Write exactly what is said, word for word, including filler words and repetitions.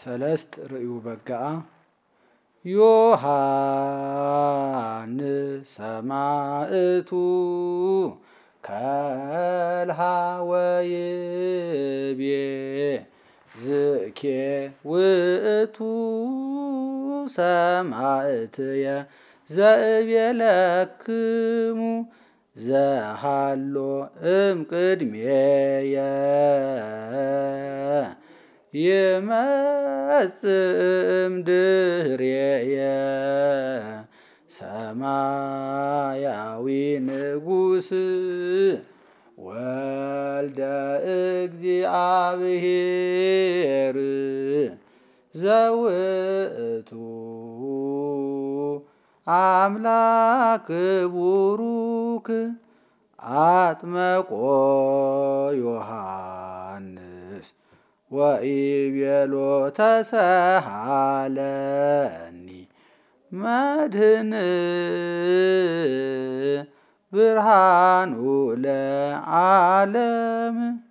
ሰለስት ርእዩ በጋአ ዮሐንስ ሰማዕቱ ከልሃ ወይቤ ዝኬ ውእቱ ሰማዕትየ ዘእቤለክሙ ዘሃሎ እምቅድሜየ ይመጽእ እምድኅሬየ ሰማያዊ ንጉሥ ወልደ እግዚአብሔር ዘውእቱ አምላክ ቡሩክ አጥመቆ ዮሐንስ ወኢቤሎ ተሰሃለኒ መድኅን ብርሃኑ ለዓለም